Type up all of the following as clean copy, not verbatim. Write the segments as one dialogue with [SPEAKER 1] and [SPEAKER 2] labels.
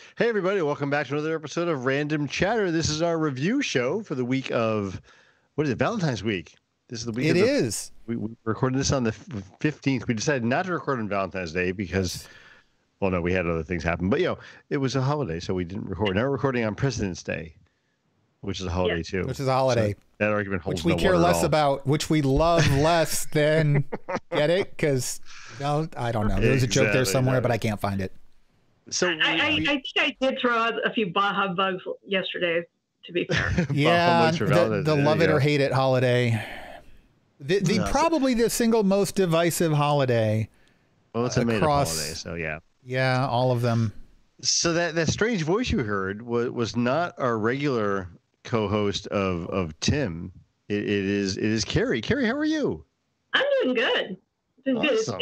[SPEAKER 1] Hey, everybody, welcome back to another episode of Random Chatter. This is our review show for the week of, what is it, Valentine's week. This is the week
[SPEAKER 2] It
[SPEAKER 1] of
[SPEAKER 2] is.
[SPEAKER 1] we recorded this on the 15th. We decided not to record on Valentine's Day because, well, no, we had other things happen. But, it was a holiday, so we didn't record. Now we're recording on President's Day, which is a holiday, too.
[SPEAKER 2] Which is a holiday.
[SPEAKER 1] So that argument holds
[SPEAKER 2] which we
[SPEAKER 1] no
[SPEAKER 2] care
[SPEAKER 1] water at
[SPEAKER 2] less
[SPEAKER 1] all.
[SPEAKER 2] about, which we love less than, get it? Because, I don't know. There was a joke there somewhere, but I can't find it.
[SPEAKER 3] So I think I did throw out a few bah humbugs yesterday, to be fair.
[SPEAKER 2] Yeah, the love it or hate it holiday. Probably the single most divisive holiday.
[SPEAKER 1] Well, it's a made-up holiday, so yeah.
[SPEAKER 2] Yeah, all of them.
[SPEAKER 1] So that strange voice you heard was not our regular co-host of Tim. It is Carrie. Carrie, how are you?
[SPEAKER 3] I'm doing good.
[SPEAKER 1] Awesome.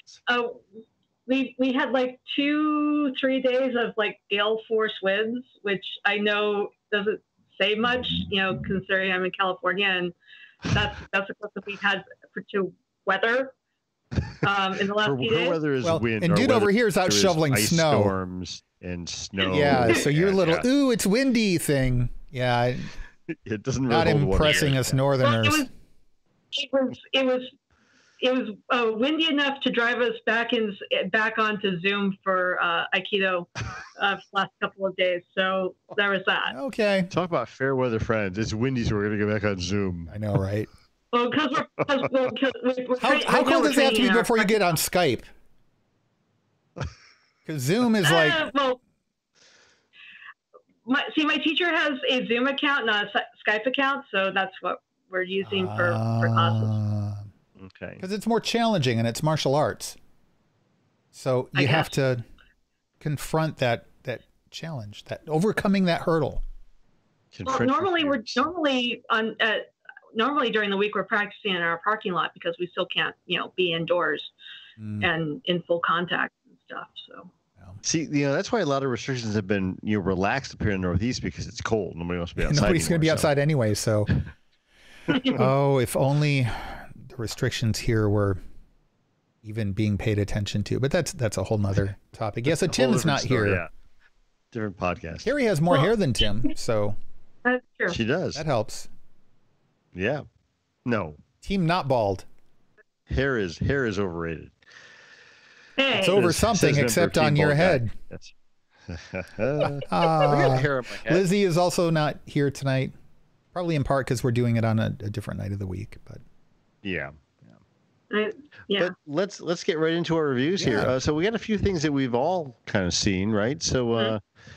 [SPEAKER 3] We had like 2-3 days of like gale force winds, which I know doesn't say much, considering I'm in California, and that's the closest we've had to weather in the last few days.
[SPEAKER 1] Weather is wind.
[SPEAKER 2] And dude over here is out shoveling
[SPEAKER 1] ice
[SPEAKER 2] snow.
[SPEAKER 1] Storms and snow.
[SPEAKER 2] Yeah, so your little ooh, it's windy thing. Yeah,
[SPEAKER 1] it doesn't really
[SPEAKER 2] not impressing us Northerners.
[SPEAKER 3] It was windy enough to drive us back onto Zoom for Aikido last couple of days. So there was that.
[SPEAKER 2] Okay.
[SPEAKER 1] Talk about fair weather friends. It's windy, so we're going to go back on Zoom.
[SPEAKER 2] I know, right?
[SPEAKER 3] Well, because
[SPEAKER 2] how cold does it have to be before you get on Skype? Because Zoom is like...
[SPEAKER 3] my teacher has a Zoom account, not a Skype account, so that's what we're using for classes.
[SPEAKER 1] Okay.
[SPEAKER 2] Because it's more challenging and it's martial arts. So you have to confront that challenge, that overcoming that hurdle.
[SPEAKER 3] Well, normally during the week we're practicing in our parking lot because we still can't, be indoors and in full contact and stuff. So.
[SPEAKER 1] See, that's why a lot of restrictions have been, relaxed up here in the Northeast because it's cold. Nobody wants to be outside.
[SPEAKER 2] Nobody's going to be outside anyway. So, oh, if only the restrictions here were even being paid attention to. But that's a whole nother topic. Yeah, so Tim is not here.
[SPEAKER 1] Yeah. Different podcast.
[SPEAKER 2] Carrie has more hair than Tim, so
[SPEAKER 3] that's true.
[SPEAKER 1] She does.
[SPEAKER 2] That helps.
[SPEAKER 1] Yeah. No.
[SPEAKER 2] Team not bald.
[SPEAKER 1] Hair is overrated.
[SPEAKER 3] Hey.
[SPEAKER 2] It's over something except on your head. Lizzie is also not here tonight, probably in part because we're doing it on a different night of the week. But
[SPEAKER 1] yeah.
[SPEAKER 3] But
[SPEAKER 1] let's get right into our reviews here. So we got a few things that we've all kind of seen, right? So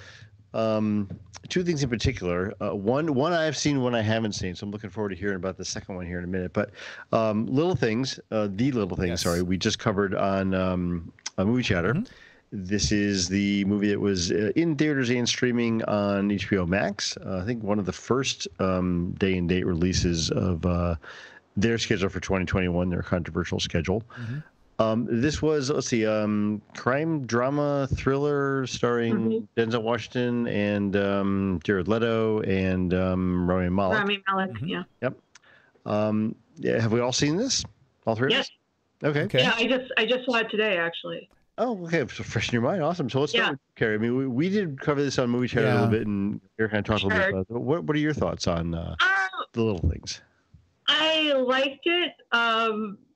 [SPEAKER 1] two things in particular. One I've seen, one I haven't seen. So I'm looking forward to hearing about the second one here in a minute. But Little Things, sorry, we just covered on Movie Chatter. Mm-hmm. This is the movie that was in theaters and streaming on HBO Max. I think one of the first day and date releases of their schedule for 2021, their controversial schedule. Mm-hmm. This was, crime drama thriller starring Denzel Washington and Jared Leto and Rami Malek.
[SPEAKER 3] Mm-hmm. Yeah.
[SPEAKER 1] Yep. Have we all seen this? All three of us? Okay.
[SPEAKER 3] Yeah, I just saw it today, actually.
[SPEAKER 1] Oh, okay. So fresh in your mind. Awesome. So let's start with Carrie. I mean, we did cover this on Movie Chat a little bit, and you're kind of talking a little bit about it. What are your thoughts on The Little Things?
[SPEAKER 3] I liked it. I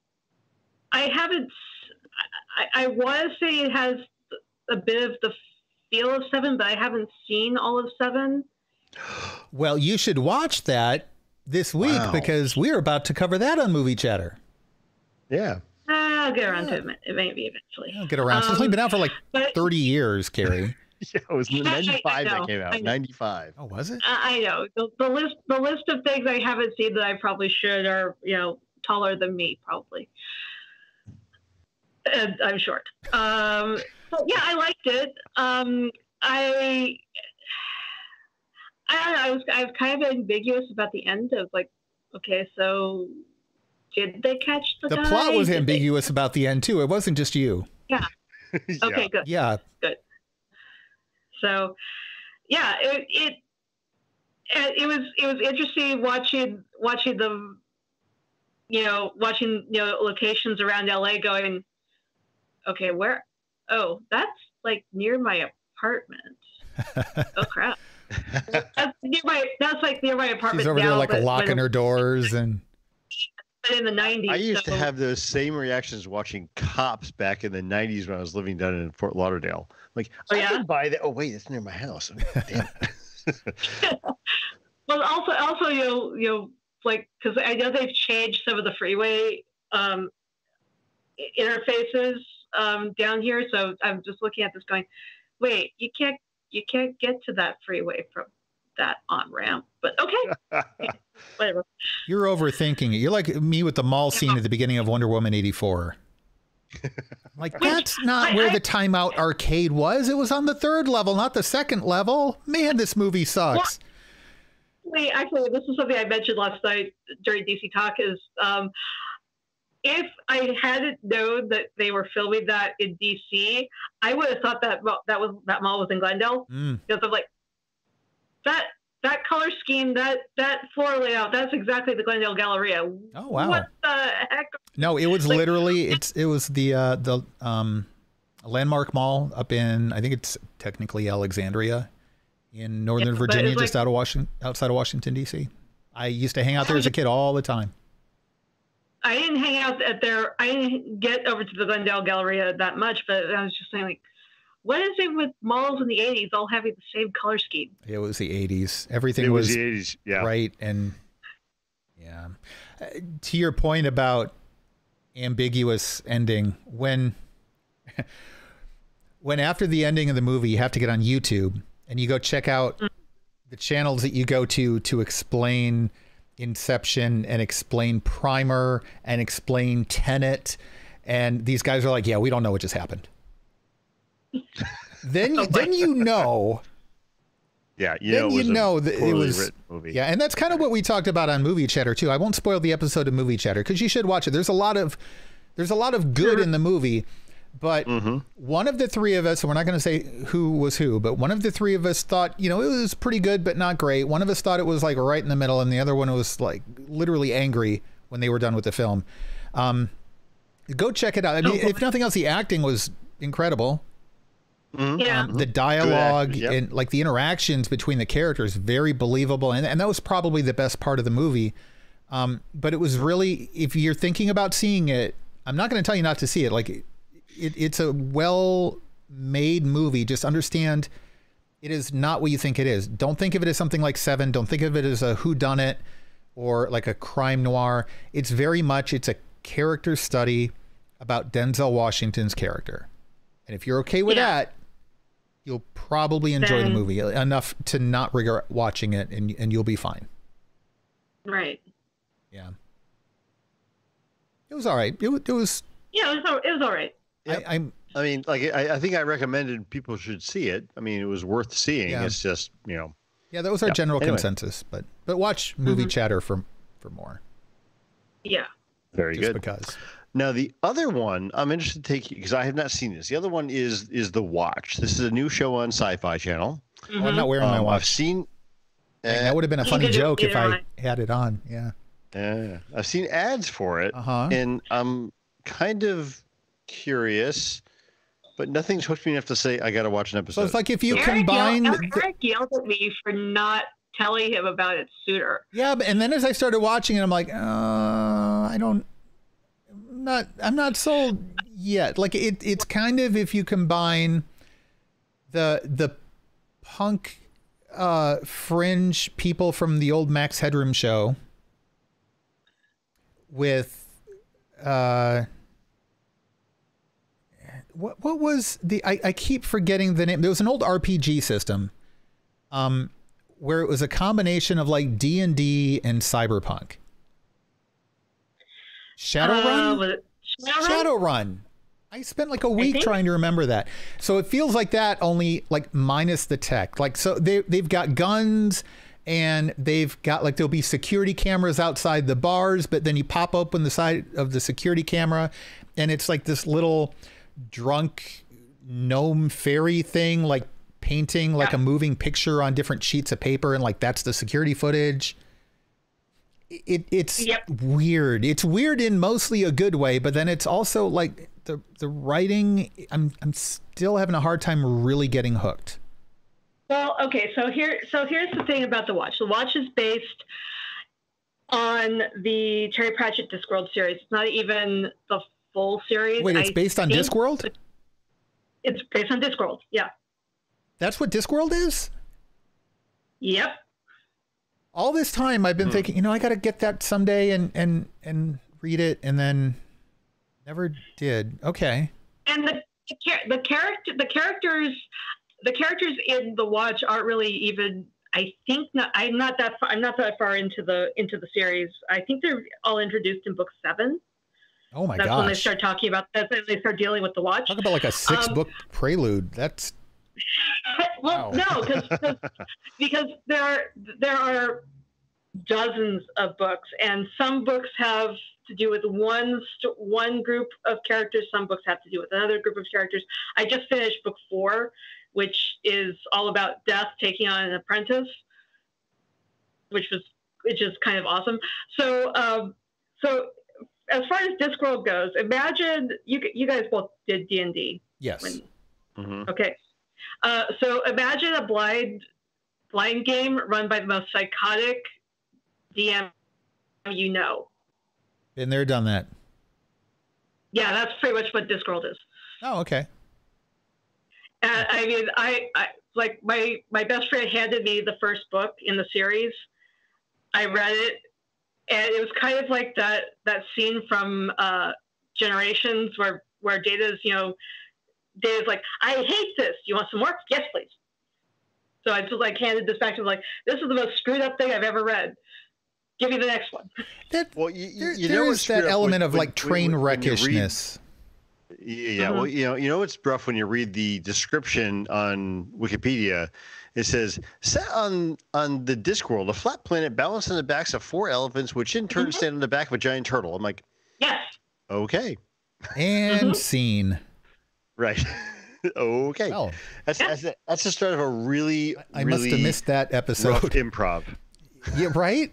[SPEAKER 3] want to say it has a bit of the feel of Seven, but I haven't seen all of Seven.
[SPEAKER 2] Well, you should watch that this week because we're about to cover that on Movie Chatter.
[SPEAKER 1] Yeah.
[SPEAKER 3] I'll get around to it maybe eventually.
[SPEAKER 2] I'll get around. It's only been out for like 30 years, Carrie.
[SPEAKER 1] Yeah, it was 95 that came out. 95.
[SPEAKER 2] Oh, was it?
[SPEAKER 3] I know. The list of things I haven't seen that I probably should are, taller than me, probably. And I'm short. But yeah, I liked it. I don't know. I was kind of ambiguous about the end of like, okay, so did they catch the guy?
[SPEAKER 2] The plot was ambiguous about the end too. It wasn't just you.
[SPEAKER 3] Yeah. Okay, good.
[SPEAKER 2] Yeah.
[SPEAKER 3] Good. So, yeah, it was interesting watching the locations around LA going, okay, where? Oh, that's like near my apartment. Oh crap! That's like near my apartment.
[SPEAKER 2] She's over
[SPEAKER 3] now,
[SPEAKER 2] there like
[SPEAKER 3] but
[SPEAKER 2] locking her doors and.
[SPEAKER 3] in the 90s.
[SPEAKER 1] I used to have those same reactions watching Cops back in the 90s when I was living down in Fort Lauderdale. Like, I can buy that. Oh, wait, it's near my house. Damn it.
[SPEAKER 3] Well, also, you like, because I know they've changed some of the freeway interfaces down here. So I'm just looking at this going, wait, you can't get to that freeway from that on ramp. But okay, whatever.
[SPEAKER 2] You're overthinking it. You're like me with the mall scene at the beginning of Wonder Woman 84. Like, that's not where the Timeout arcade was. It was on the 3rd level, not the 2nd level. Man, this movie sucks.
[SPEAKER 3] Well, actually, this is something I mentioned last night during DC Talk is if I hadn't known that they were filming that in DC, I would have thought that mall was in Glendale. Because I'm like, that color scheme, that floor layout, that's exactly the Glendale Galleria.
[SPEAKER 2] Oh, wow.
[SPEAKER 3] What the heck?
[SPEAKER 2] No, it was like, literally, it was the Landmark Mall up in, I think it's technically Alexandria in Northern Virginia, just outside of Washington, D.C. I used to hang out there as a kid all the time.
[SPEAKER 3] I didn't hang out there. I didn't get over to the Glendale Galleria that much, but I was just saying, like, what is it with malls in the 80s all having the same color scheme?
[SPEAKER 2] It was the 80s. Everything was
[SPEAKER 1] the 80s, yeah.
[SPEAKER 2] Right. And yeah. To your point about ambiguous ending, when after the ending of the movie, you have to get on YouTube and you go check out the channels that you go to explain Inception and explain Primer and explain Tenet. And these guys are like, yeah, we don't know what just happened. Then you know.
[SPEAKER 1] Yeah,
[SPEAKER 2] it was
[SPEAKER 1] written movie.
[SPEAKER 2] Yeah, and that's kind of what we talked about on Movie Chatter too. I won't spoil the episode of Movie Chatter because you should watch it. There's a lot of good in the movie, but one of the three of us, and we're not going to say who was who, but one of the three of us thought, it was pretty good but not great. One of us thought it was like right in the middle, and the other one was like literally angry when they were done with the film. Go check it out. I mean, if nothing else, the acting was incredible.
[SPEAKER 3] Yeah.
[SPEAKER 2] The dialogue and like the interactions between the characters, very believable. And that was probably the best part of the movie. But it was really, if you're thinking about seeing it, I'm not going to tell you not to see it. Like it's a well-made movie. Just understand it is not what you think it is. Don't think of it as something like Seven. Don't think of it as a whodunit or like a crime noir. It's a character study about Denzel Washington's character. And if you're okay with that, you'll probably enjoy the movie enough to not regret watching it, and you'll be fine.
[SPEAKER 3] Right.
[SPEAKER 2] Yeah. It was all right. It was.
[SPEAKER 3] Yeah, it was all right.
[SPEAKER 1] I mean, like I think I recommended people should see it. I mean, it was worth seeing. Yeah. It's just Yeah,
[SPEAKER 2] that was our general consensus. But watch Movie Chatter for more.
[SPEAKER 3] Yeah.
[SPEAKER 1] Very
[SPEAKER 2] just
[SPEAKER 1] good.
[SPEAKER 2] Because.
[SPEAKER 1] Now, the other one I'm interested to take because I have not seen this. The other one is The Watch. This is a new show on Sci-Fi Channel.
[SPEAKER 2] Oh, I'm not wearing my watch.
[SPEAKER 1] I've seen.
[SPEAKER 2] That would have been a funny joke if I had it on. Yeah.
[SPEAKER 1] I've seen ads for it, and I'm kind of curious, but nothing's hooked me enough to say I got to watch an episode.
[SPEAKER 2] So it's like if you combine.
[SPEAKER 3] Eric yelled at me for not telling him about it sooner.
[SPEAKER 2] Yeah, and then as I started watching it, I'm like, I'm not sold yet. Like it's kind of if you combine the punk fringe people from the old Max Headroom show with what was the I keep forgetting the name. There was an old RPG system where it was a combination of like D&D and Cyberpunk. Shadowrun? Shadowrun. I spent like a week trying to remember that. So it feels like that, only like minus the tech. Like, so they've got guns and they've got like, there'll be security cameras outside the bars, but then you pop open the side of the security camera and it's like this little drunk gnome fairy thing, like painting like a moving picture on different sheets of paper. And like, that's the security footage. It's weird. It's weird in mostly a good way, but then it's also like the writing, I'm still having a hard time really getting hooked.
[SPEAKER 3] Well, okay, so here's the thing about The Watch. The Watch is based on the Terry Pratchett Discworld series. It's not even the full series.
[SPEAKER 2] Wait, it's based on Discworld?
[SPEAKER 3] It's based on Discworld, yeah.
[SPEAKER 2] That's what Discworld is?
[SPEAKER 3] Yep.
[SPEAKER 2] All this time I've been thinking, I got to get that someday and read it, and then never did. Okay.
[SPEAKER 3] And the characters in The Watch aren't really even. I think not. I'm not that far into the series. I think they're all introduced in book 7.
[SPEAKER 2] Oh my
[SPEAKER 3] gosh! That's when they start talking about that. They start dealing with The Watch.
[SPEAKER 2] Talk about like a 6-book prelude. That's
[SPEAKER 3] well, wow. No, because there are dozens of books, and some books have to do with one group of characters. Some books have to do with another group of characters. I just finished book 4, which is all about Death taking on an apprentice, which is kind of awesome. So as far as Discworld goes, imagine you guys both did D&D.
[SPEAKER 2] Yes.
[SPEAKER 3] Okay. So imagine a blind game run by the most psychotic DM you know.
[SPEAKER 2] Been there, done that.
[SPEAKER 3] Yeah, that's pretty much what Discworld is.
[SPEAKER 2] Oh, okay.
[SPEAKER 3] I mean, I like my best friend handed me the first book in the series. I read it, and it was kind of like that scene from Generations where Data's like, I hate this. You want some more? Yes, please. So I just like handed this back to him, like, this is the most screwed up thing I've ever read. Give me the next one.
[SPEAKER 1] Well,
[SPEAKER 2] there's that element of like train wreckishness.
[SPEAKER 1] Yeah, well, you know it's rough when you read the description on Wikipedia. It says, set on the Discworld, a flat planet balanced on the backs of 4 elephants, which in turn stand on the back of a giant turtle. I'm like,
[SPEAKER 3] yes.
[SPEAKER 1] Okay.
[SPEAKER 2] And scene.
[SPEAKER 1] Right. Okay. Well, that's the start of a really
[SPEAKER 2] I must have missed that episode.
[SPEAKER 1] Rough improv.
[SPEAKER 2] Yeah, right?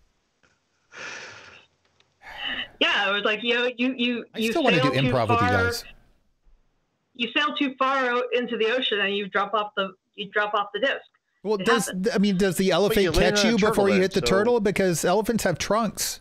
[SPEAKER 3] Yeah, it was like you
[SPEAKER 2] still want to do improv with you guys.
[SPEAKER 3] You sail too far into the ocean and you drop off the disc.
[SPEAKER 2] Well, does the elephant catch you before you hit the turtle? Because elephants have trunks.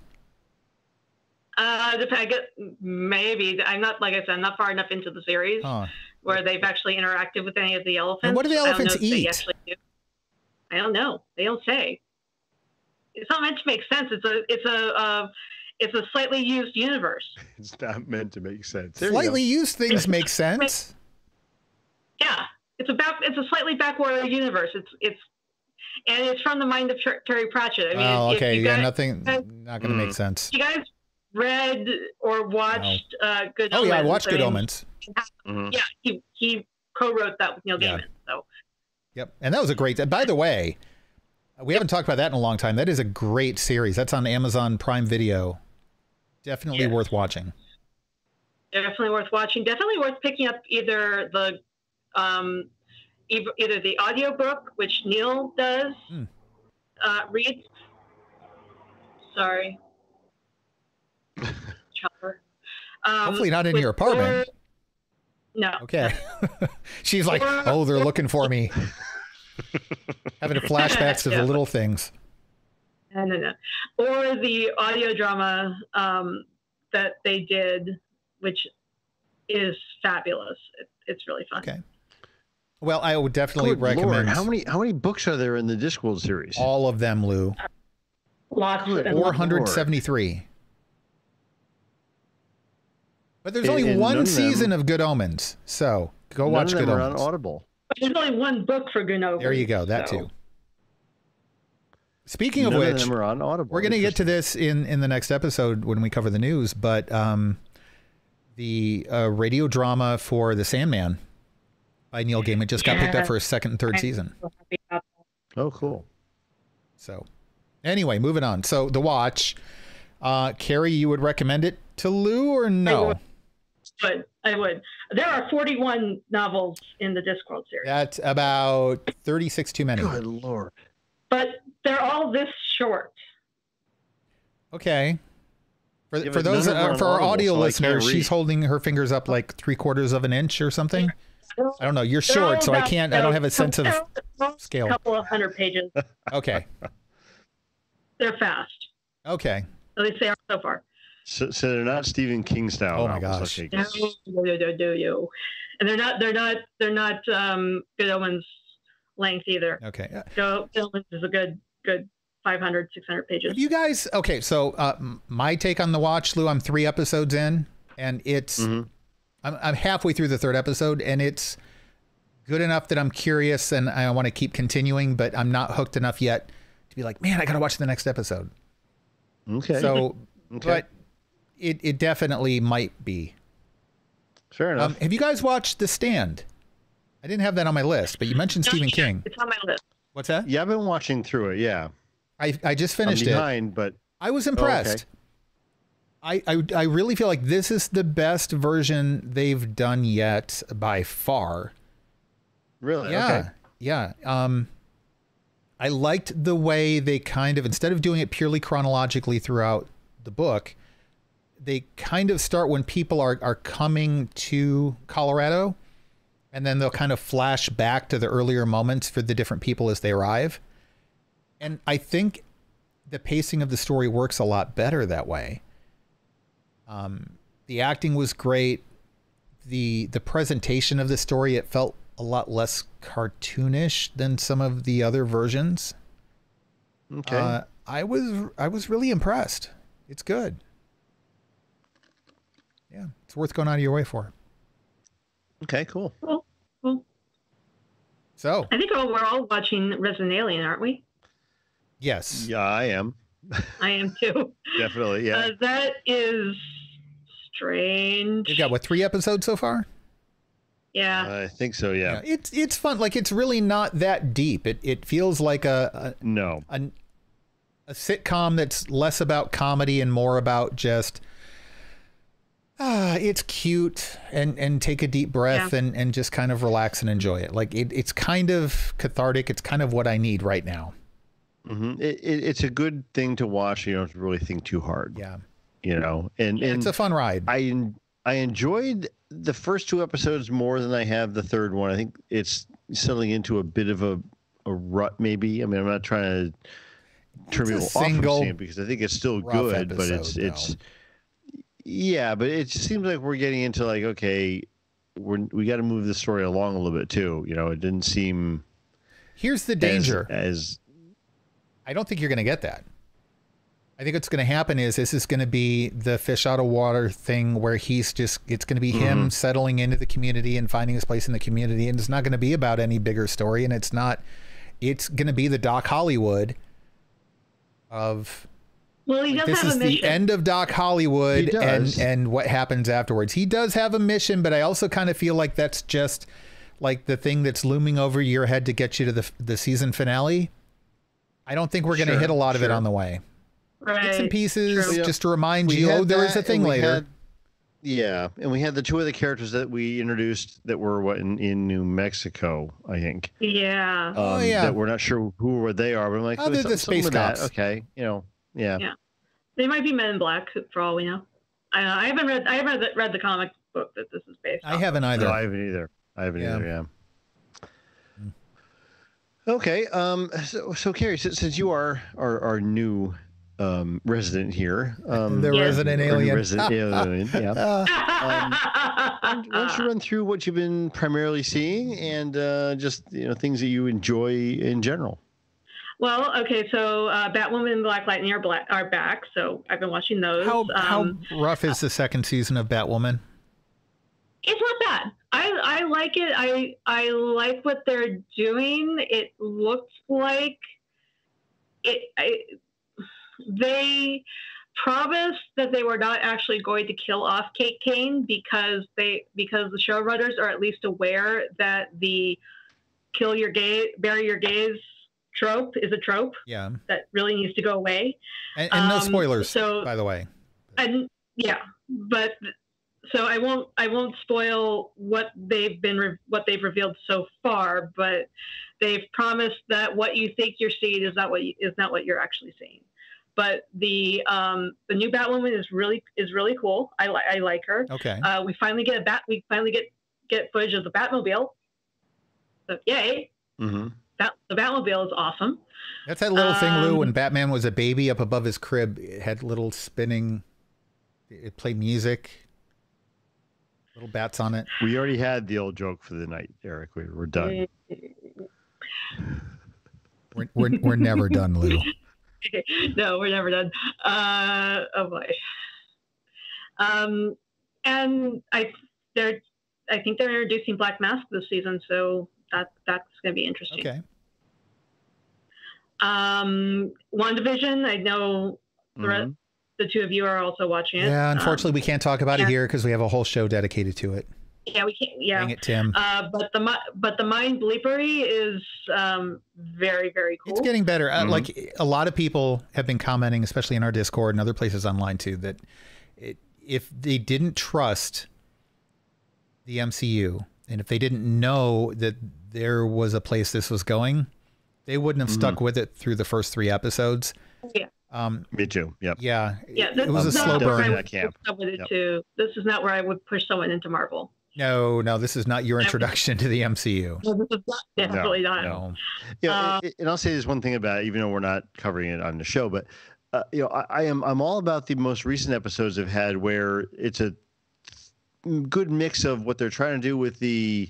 [SPEAKER 3] Maybe. I'm not, like I said, I'm not far enough into the series where they've actually interacted with any of the elephants.
[SPEAKER 2] And what do the elephants eat?
[SPEAKER 3] They actually do. I don't know. They don't say. It's not meant to make sense. It's a slightly used universe.
[SPEAKER 1] It's not meant to make sense.
[SPEAKER 2] Slightly used things make sense.
[SPEAKER 3] Yeah, it's a slightly backward universe. It's from the mind of Terry Pratchett. I mean,
[SPEAKER 2] okay. Not going to make sense.
[SPEAKER 3] You guys read or watched Good Omens?
[SPEAKER 2] Oh yeah, I watched Good Omens.
[SPEAKER 3] Yeah, he co-wrote that with Neil Gaiman. So.
[SPEAKER 2] Yep, and that was a great. By the way, we haven't talked about that in a long time. That is a great series. That's on Amazon Prime Video. Definitely worth watching.
[SPEAKER 3] Definitely worth watching. Definitely worth picking up either the audiobook, which Neil does, reads. Sorry. Chopper.
[SPEAKER 2] Hopefully not in your apartment.
[SPEAKER 3] No.
[SPEAKER 2] Okay. She's like, oh, they're looking for me. Having flashbacks to the little things.
[SPEAKER 3] No. Or the audio drama that they did, which is fabulous. It's really fun.
[SPEAKER 2] Okay. Well, I would definitely recommend.
[SPEAKER 1] Lord, how many books are there in the Discworld series?
[SPEAKER 2] All of them, Lou.
[SPEAKER 3] Lots.
[SPEAKER 2] 473. But there's only one season of Good Omens, so go watch Good Omens.
[SPEAKER 1] On Audible.
[SPEAKER 3] There's only one book for Good Omens.
[SPEAKER 2] There you go. That too. Speaking of which,
[SPEAKER 1] we're
[SPEAKER 2] going to get to this in the next episode when we cover the news, but the radio drama for The Sandman by Neil Gaiman just got picked up for a second and third season.
[SPEAKER 1] Oh, cool.
[SPEAKER 2] So anyway, moving on. So The Watch, Carrie, you would recommend it to Lou or no?
[SPEAKER 3] I would. There are 41 novels in the Discworld series.
[SPEAKER 2] That's about 36 too many.
[SPEAKER 1] Good Lord.
[SPEAKER 3] But they're all this short.
[SPEAKER 2] Okay. For those for our audio listeners, she's holding her fingers up like 3/4 of an inch or something. I don't know. You're short, so I can't. I don't have a sense of scale.
[SPEAKER 3] A couple of 100 pages.
[SPEAKER 2] Okay.
[SPEAKER 3] They're fast.
[SPEAKER 2] Okay.
[SPEAKER 3] At least they are so far.
[SPEAKER 1] So they're not Stephen King style.
[SPEAKER 2] Oh my gosh.
[SPEAKER 3] Okay, do you? And they're not Good Omens length either.
[SPEAKER 2] Okay.
[SPEAKER 3] Good Omens is a good 500, 600 pages.
[SPEAKER 2] Have you guys? Okay, so my take on the watch, Lou. I'm 3 episodes in, and it's I'm halfway through the 3rd episode, and it's good enough that I'm curious and I want to keep continuing, but I'm not hooked enough yet to be like, man, I got to watch the next episode.
[SPEAKER 1] Okay.
[SPEAKER 2] So, but it definitely might be.
[SPEAKER 1] Fair enough.
[SPEAKER 2] Have you guys watched The Stand? I didn't have that on my list, but you mentioned Stephen King.
[SPEAKER 3] It's on my list.
[SPEAKER 2] What's that?
[SPEAKER 1] Yeah, I've been watching through it. Yeah.
[SPEAKER 2] I just finished
[SPEAKER 1] I'm behind, but
[SPEAKER 2] I was impressed. I really feel like this is the best version they've done yet by far.
[SPEAKER 1] Really?
[SPEAKER 2] Yeah.
[SPEAKER 1] Okay.
[SPEAKER 2] Yeah. I liked the way they kind of, instead of doing it purely chronologically throughout the book, they kind of start when people are coming to Colorado, and then they'll kind of flash back to the earlier moments for the different people as they arrive. And I think the pacing of the story works a lot better that way. The acting was great. The presentation of the story, it felt a lot less cartoonish than some of the other versions.
[SPEAKER 1] Okay.
[SPEAKER 2] I was really impressed. It's good. Yeah, it's worth going out of your way for.
[SPEAKER 1] Okay, cool.
[SPEAKER 3] Cool.
[SPEAKER 2] So
[SPEAKER 3] I think we're all watching Resident Alien, aren't we?
[SPEAKER 2] Yes.
[SPEAKER 1] Yeah, I am.
[SPEAKER 3] I am too.
[SPEAKER 1] Definitely, yeah.
[SPEAKER 3] That is strange.
[SPEAKER 2] You've got, what, 3 episodes so far?
[SPEAKER 3] Yeah.
[SPEAKER 1] I think so, yeah.
[SPEAKER 2] It's fun. Like, it's really not that deep. It feels like a sitcom that's less about comedy and more about just it's cute and take a deep breath and just kind of relax and enjoy it. Like it's kind of cathartic. It's kind of what I need right now.
[SPEAKER 1] Mm-hmm. It's a good thing to watch. You don't have to really think too hard.
[SPEAKER 2] Yeah.
[SPEAKER 1] You know, and
[SPEAKER 2] it's a fun ride.
[SPEAKER 1] I enjoyed the first 2 episodes more than I have the 3rd one. I think it's settling into a bit of a rut, maybe. I mean, I'm not trying to turn people off from seeing it because I think it's still good, but it's yeah, but it seems like we're getting into like, okay, we got to move the story along a little bit too. You know, it didn't seem.
[SPEAKER 2] Here's the danger.
[SPEAKER 1] As
[SPEAKER 2] I don't think you're going to get that. I think what's going to happen is this is going to be the fish out of water thing where it's going to be him settling into the community and finding his place in the community. And it's not going to be about any bigger story. And it's going to be the Doc Hollywood of,
[SPEAKER 3] well, he does
[SPEAKER 2] this
[SPEAKER 3] have
[SPEAKER 2] is
[SPEAKER 3] a mission.
[SPEAKER 2] the end of Doc Hollywood and what happens afterwards. He does have a mission, but I also kind of feel like that's just like the thing that's looming over your head to get you to the season finale. I don't think we're going to hit a lot of it on the way.
[SPEAKER 3] Right.
[SPEAKER 2] Bits and pieces, just to remind you, there is a thing
[SPEAKER 1] and
[SPEAKER 2] later.
[SPEAKER 1] And we had the 2 other characters that we introduced that were in New Mexico, I think.
[SPEAKER 3] Yeah.
[SPEAKER 1] That we're not sure who they are, but I'm like,
[SPEAKER 2] they're the space cops.
[SPEAKER 1] Okay, you know, yeah.
[SPEAKER 3] They might be Men in Black for all we know. I haven't read the comic book that this is based on.
[SPEAKER 2] I haven't either.
[SPEAKER 1] No, I haven't either. Yeah. Okay. So Carrie, since you are our new resident here,
[SPEAKER 2] the resident alien.
[SPEAKER 1] Resident alien. Yeah. Why don't you run through what you've been primarily seeing and just things that you enjoy in general?
[SPEAKER 3] Well, okay, so Batwoman and Black Lightning are back, so I've been watching those.
[SPEAKER 2] How rough is the 2nd season of Batwoman?
[SPEAKER 3] It's not bad. I like it. I like what they're doing. It looks like they promised that they were not actually going to kill off Kate Kane because the showrunners are at least aware that the kill your gays, bury your gays trope is a trope that really needs to go away.
[SPEAKER 2] And no spoilers, by the way.
[SPEAKER 3] And but so I won't spoil what they've revealed so far, but they've promised that what you think you're seeing is not what you're actually seeing. but the new Batwoman is really cool. I like her.
[SPEAKER 2] Okay.
[SPEAKER 3] We finally get get footage of the Batmobile. So yay!
[SPEAKER 1] Mm-hmm.
[SPEAKER 3] The Batmobile is awesome.
[SPEAKER 2] That's that little thing, Lou. When Batman was a baby, up above his crib, it had little spinning. It played music. Little bats on it.
[SPEAKER 1] We already had the old joke for the night, Eric. We're done.
[SPEAKER 2] We're never done, Lou.
[SPEAKER 3] No, we're never done. Oh boy. And I think they're introducing Black Mask this season, so that's going to be interesting.
[SPEAKER 2] Okay.
[SPEAKER 3] WandaVision, I know the two of you are also watching it.
[SPEAKER 2] Yeah, unfortunately, we can't talk about it here because we have a whole show dedicated to it.
[SPEAKER 3] Yeah, we can't. Yeah,
[SPEAKER 2] dang it, Tim.
[SPEAKER 3] But the Mind Bleepery is very, very cool.
[SPEAKER 2] It's getting better. Like a lot of people have been commenting, especially in our Discord and other places online too, that if they didn't trust the MCU and if they didn't know that there was a place this was going, they wouldn't have stuck with it through the first 3 episodes.
[SPEAKER 3] Yeah.
[SPEAKER 1] Me too. Yep.
[SPEAKER 2] Yeah.
[SPEAKER 3] Yeah.
[SPEAKER 2] It was a slow burn.
[SPEAKER 3] This is not where I would push someone into Marvel.
[SPEAKER 2] No, this is not your introduction to the MCU.
[SPEAKER 3] No, this is not, definitely not.
[SPEAKER 2] No.
[SPEAKER 1] Yeah, and I'll say this one thing about it, even though we're not covering it on the show, but I'm all about the most recent episodes I've had where it's a good mix of what they're trying to do with the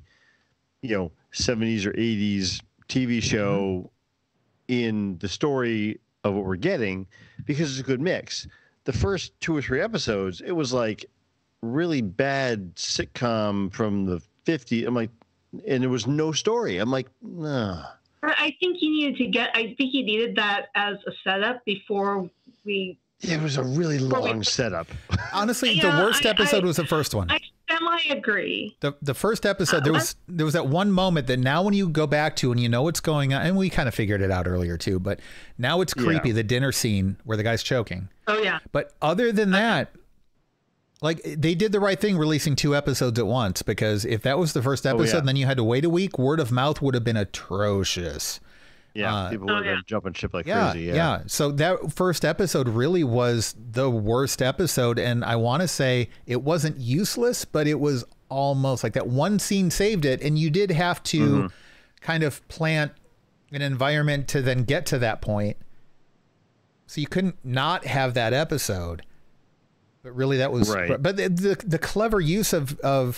[SPEAKER 1] 70s or 80s TV show in the story of what we're getting, because it's a good mix. The first 2 or 3 episodes, it was like really bad sitcom from the 50s. I'm like, and there was no story. I'm like, nah.
[SPEAKER 3] I think you needed that as a setup before we.
[SPEAKER 1] It was a really long setup.
[SPEAKER 2] Honestly, the worst episode was the first one.
[SPEAKER 3] I semi-agree.
[SPEAKER 2] The first episode, there was that one moment that now when you go back to and you know what's going on, and we kind of figured it out earlier too, but now it's creepy, the dinner scene where the guy's choking.
[SPEAKER 3] Oh, yeah.
[SPEAKER 2] But other than that, like they did the right thing releasing 2 episodes at once, because if that was the first episode and then you had to wait a week, word of mouth would have been atrocious.
[SPEAKER 1] Yeah, people would have been jumping ship like crazy.
[SPEAKER 2] Yeah. So that first episode really was the worst episode. And I want to say it wasn't useless, but it was almost like that one scene saved it. And you did have to kind of plant an environment to then get to that point. So you couldn't not have that episode. But really that was right. But the clever use of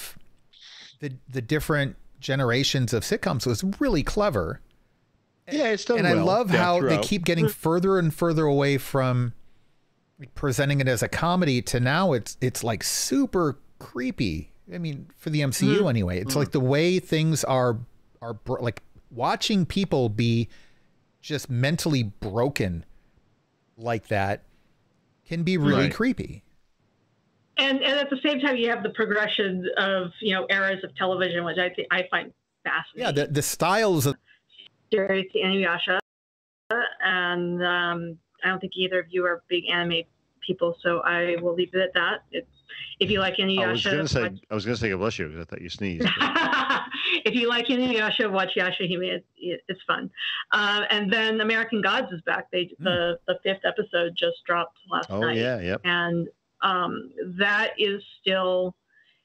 [SPEAKER 2] the different generations of sitcoms was really clever.
[SPEAKER 1] Yeah, it's done
[SPEAKER 2] and
[SPEAKER 1] well.
[SPEAKER 2] I love how they keep getting further and further away from presenting it as a comedy to now it's like super creepy. I mean, for the MCU anyway, it's like the way things are like watching people be just mentally broken like that can be really creepy.
[SPEAKER 3] And at the same time, you have the progression of eras of television, which I find fascinating.
[SPEAKER 2] Yeah, the styles of
[SPEAKER 3] Jerry to Inuyasha, and I don't think either of you are big anime people, so I will leave it at that. If you like Inuyasha,
[SPEAKER 1] I was gonna say God bless you because I thought you sneezed.
[SPEAKER 3] If you like Inuyasha, watch Yashahime. It's fun. And then American Gods is back. The 5th episode just dropped last night. Oh
[SPEAKER 1] yeah, yep.
[SPEAKER 3] And that is still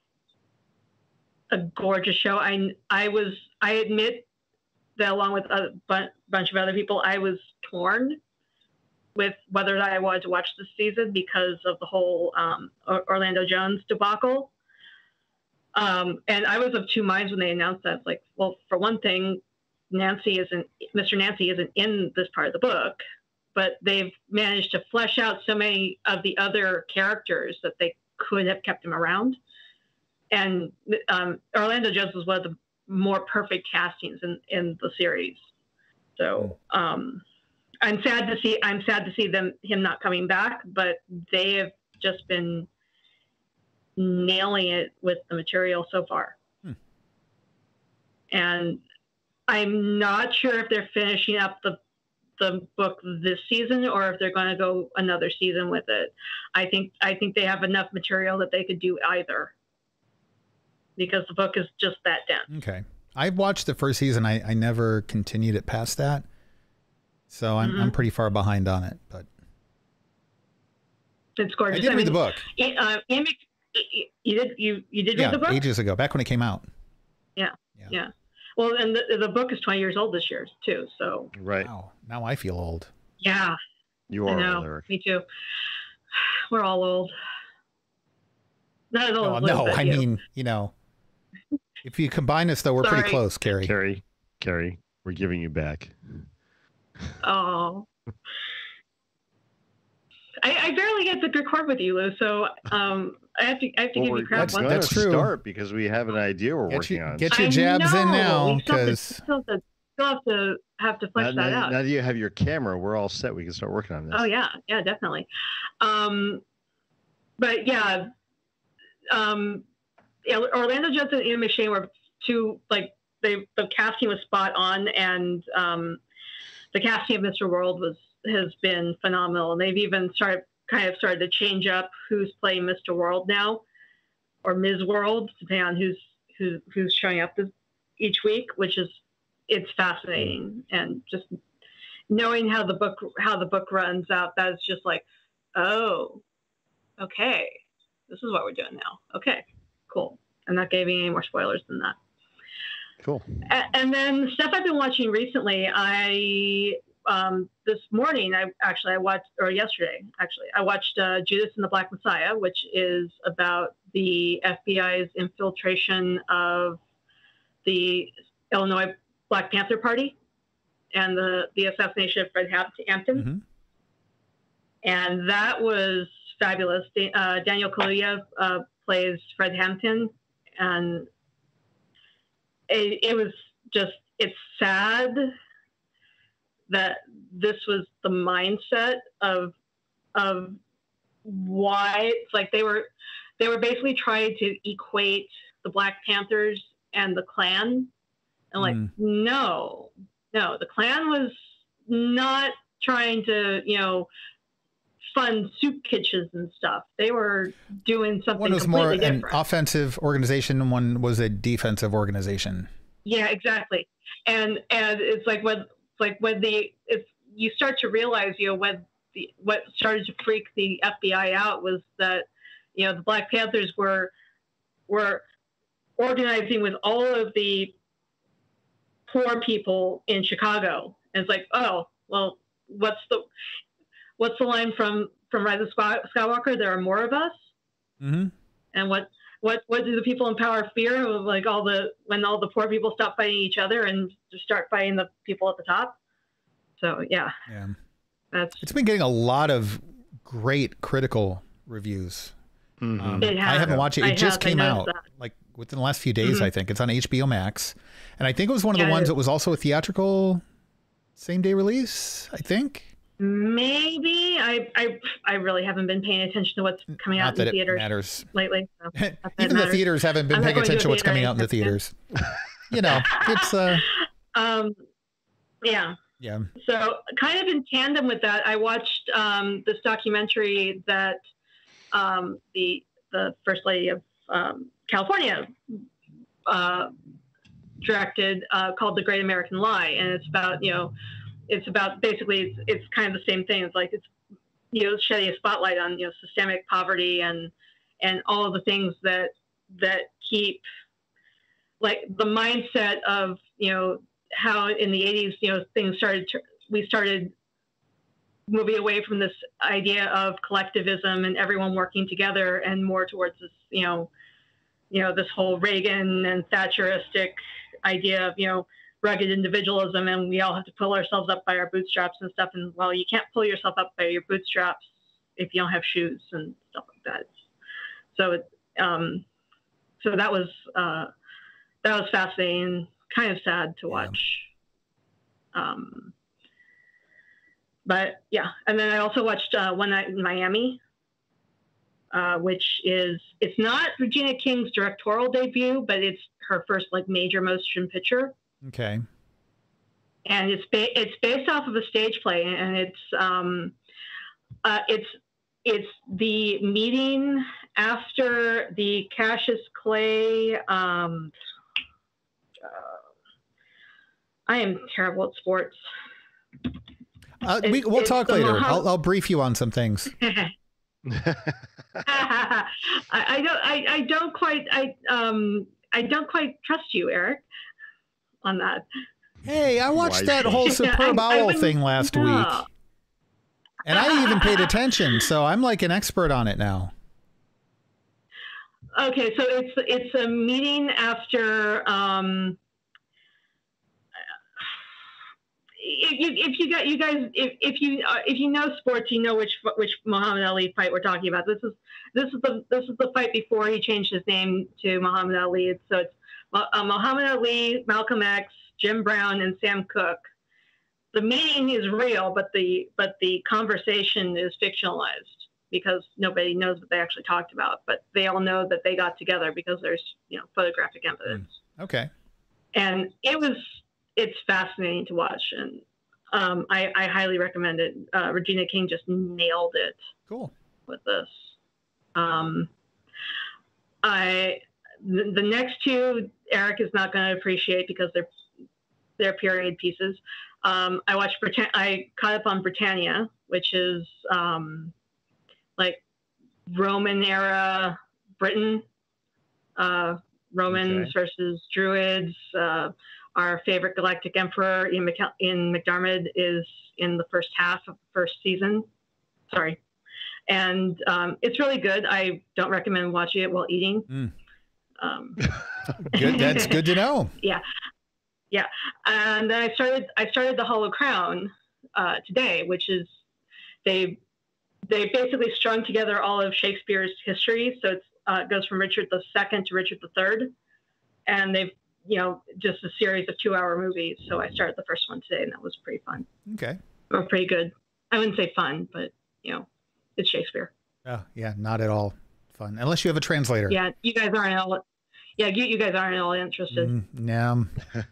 [SPEAKER 3] a gorgeous show. I admit that along with a bunch of other people, I was torn with whether I wanted to watch this season because of the whole Orlando Jones debacle. And I was of 2 minds when they announced that. Like, well, for one thing, Mr. Nancy isn't in this part of the book, but they've managed to flesh out so many of the other characters that they could have kept him around. And Orlando Jones was one of the more perfect castings in the series. So I'm sad to see him not coming back, but they have just been nailing it with the material so far. And I'm not sure if they're finishing up the book this season or if they're going to go another season with it. I think they have enough material that they could do either, because the book is just that dense.
[SPEAKER 2] Okay. I watched the first season. I never continued it past that. So I'm pretty far behind on it, but
[SPEAKER 3] It's gorgeous.
[SPEAKER 2] I did read the book.
[SPEAKER 3] You did read the book?
[SPEAKER 2] Ages ago, back when it came out.
[SPEAKER 3] Yeah. Well, and the book is 20 years old this year too. So
[SPEAKER 1] right.
[SPEAKER 2] Wow. Now I feel old.
[SPEAKER 3] Yeah.
[SPEAKER 1] You are old, Eric.
[SPEAKER 3] Me too. We're all old. Not as old as Liz,
[SPEAKER 2] no, I mean, if you combine us, though, we're pretty close, Carrie.
[SPEAKER 1] Carrie, we're giving you back.
[SPEAKER 3] Oh. I barely get to record with you, Lou, so I have to give you crap.
[SPEAKER 2] That's true.
[SPEAKER 1] Start because we have an idea we're working on.
[SPEAKER 2] Get your jabs in now, because
[SPEAKER 3] still have to flesh that out.
[SPEAKER 1] Now that you have your camera, we're all set. We can start working on this.
[SPEAKER 3] Oh yeah, definitely. But yeah, Orlando Jones and Ian McShane were two, like, the casting was spot on, and the casting of Mr. World has been phenomenal, and they've even started to change up who's playing Mr. World now, or Ms. World, depending on who's showing up each week, it's fascinating. And just knowing how the book runs out, that's just like, oh, okay, this is what we're doing now. Okay, cool. I'm not giving any more spoilers than that.
[SPEAKER 1] Cool.
[SPEAKER 3] And then stuff I've been watching recently, this morning, I watched Judas and the Black Messiah, which is about the FBI's infiltration of the Illinois Black Panther Party and the assassination of Fred Hampton.
[SPEAKER 2] Mm-hmm.
[SPEAKER 3] And that was fabulous. Daniel Kaluuya plays Fred Hampton, and it's sad that this was the mindset of why it's like they were basically trying to equate the Black Panthers and the Klan, and like no, the Klan was not trying to fund soup kitchens and stuff. They were doing something.
[SPEAKER 2] One was
[SPEAKER 3] completely
[SPEAKER 2] more
[SPEAKER 3] different.
[SPEAKER 2] An offensive organization, and one was a defensive organization.
[SPEAKER 3] Yeah, exactly. And it's like when you start to realize, what started to freak the FBI out was that, the Black Panthers were organizing with all of the poor people in Chicago. And it's like, oh, well, what's the line from Rise of Skywalker? There are more of us.
[SPEAKER 2] Mm-hmm.
[SPEAKER 3] And what do the people in power fear? Like when all the poor people stop fighting each other and just start fighting the people at the top. So yeah. It's
[SPEAKER 2] been getting a lot of great critical reviews.
[SPEAKER 1] Mm-hmm.
[SPEAKER 2] I haven't watched it. It just came out like within the last few days. Mm-hmm. I think it's on HBO Max, and I think it was one of the ones that was also a theatrical same day release. I think.
[SPEAKER 3] Maybe I really haven't been paying attention to what's coming out in the theaters lately. So
[SPEAKER 2] even the theaters haven't been paying attention to what's coming out in the theaters. It's yeah. So kind of in tandem with that, I watched this documentary that the First Lady of California directed, called The Great American Lie, and it's about basically it's kind of the same thing. It's like it's shedding a spotlight on systemic poverty and all of the things that keep, like, the mindset of how in the 80s things we started moving away from this idea of collectivism and everyone working together and more towards this this whole Reagan and Thatcheristic idea of rugged individualism, and we all have to pull ourselves up by our bootstraps and stuff. And well, you can't pull yourself up by your bootstraps if you don't have shoes and stuff like that. So so that was fascinating, kind of sad to watch. But yeah, and then I also watched One Night in Miami, which it's not Regina King's directorial debut, but it's her first major motion picture. Okay.
[SPEAKER 3] And it's based off of a stage play, and it's the meeting after the Cassius Clay. I am terrible at sports.
[SPEAKER 2] We'll talk later. I'll brief you on some things.
[SPEAKER 3] I don't quite trust you, Eric, on that.
[SPEAKER 2] Hey, I watched that whole Superb Owl thing last week. And I even paid attention, so I'm like an expert on it now.
[SPEAKER 3] Okay, so it's a meeting after if you know sports, you know which Muhammad Ali fight we're talking about. This is the fight before he changed his name to Muhammad Ali. So it's Muhammad Ali, Malcolm X, Jim Brown, and Sam Cooke. The meeting is real, but the conversation is fictionalized because nobody knows what they actually talked about. But they all know that they got together because there's photographic evidence.
[SPEAKER 2] Okay.
[SPEAKER 3] And it's fascinating to watch, and I highly recommend it. Regina King just nailed it.
[SPEAKER 2] Cool.
[SPEAKER 3] With this. The next two Eric is not going to appreciate because they're period pieces. I caught up on Britannia, which is like Roman era Britain, Romans versus Druids. Our favorite galactic emperor, Ian McDiarmid, is in the first half of the first season. Sorry. And it's really good. I don't recommend watching it while eating.
[SPEAKER 2] Good. That's good to know.
[SPEAKER 3] Yeah. And then I started the Hollow Crown today, which is they basically strung together all of Shakespeare's history. So it goes from Richard II to Richard III, and they've just a series of 2-hour movies. So I started the first one today, and that was pretty fun.
[SPEAKER 2] Okay.
[SPEAKER 3] Or pretty good. I wouldn't say fun, but it's Shakespeare.
[SPEAKER 2] Oh yeah, not at all fun unless you have a translator.
[SPEAKER 3] Yeah, you guys aren't all. Yeah, you guys aren't at all interested.
[SPEAKER 2] No.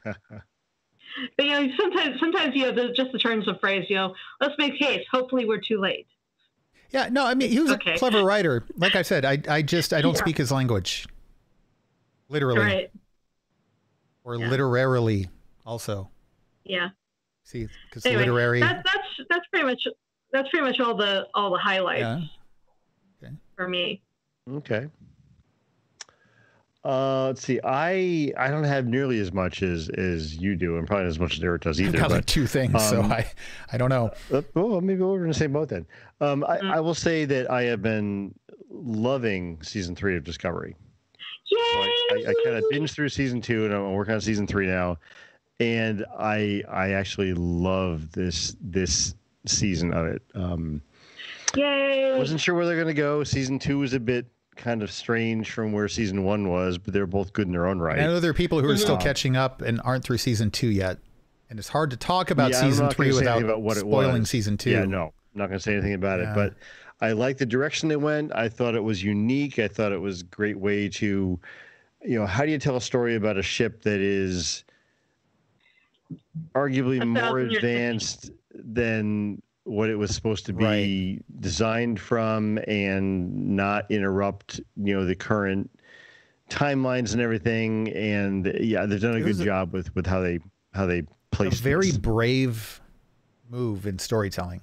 [SPEAKER 3] But sometimes just the turns of phrase. Let's make haste. Hopefully, we're too late.
[SPEAKER 2] Yeah, no, I mean he was a clever writer. Like I said, I don't speak his language. Literally.
[SPEAKER 3] Right.
[SPEAKER 2] Or literarily, also.
[SPEAKER 3] Yeah.
[SPEAKER 2] See, because literary.
[SPEAKER 3] That's pretty much all the highlights.
[SPEAKER 2] Yeah. Okay.
[SPEAKER 3] For me.
[SPEAKER 1] Okay. Let's see. I don't have nearly as much as you do, and probably not as much as Eric does either.
[SPEAKER 2] I've got like two things, so I don't know.
[SPEAKER 1] Well, maybe we're in the same boat then. I will say that I have been loving season 3 of Discovery.
[SPEAKER 3] Yay!
[SPEAKER 1] So I kind of binged through season 2, and I'm working on season 3 now. And I actually love this season of it.
[SPEAKER 3] Yay!
[SPEAKER 1] Wasn't sure where they're going to go. Season 2 was a bit kind of strange from where season 1 was, but they're both good in their own right.
[SPEAKER 2] I know there are people who are still catching up and aren't through season 2 yet. And it's hard to talk about season 3 without spoiling season 2.
[SPEAKER 1] Yeah, no, I'm not going to say anything about it, but I like the direction they went. I thought it was unique. I thought it was a great way to, how do you tell a story about a ship that is arguably more advanced than what it was supposed to be designed from, and not interrupt, the current timelines and everything. And they've done a good job with how they placed
[SPEAKER 2] a very brave move in storytelling.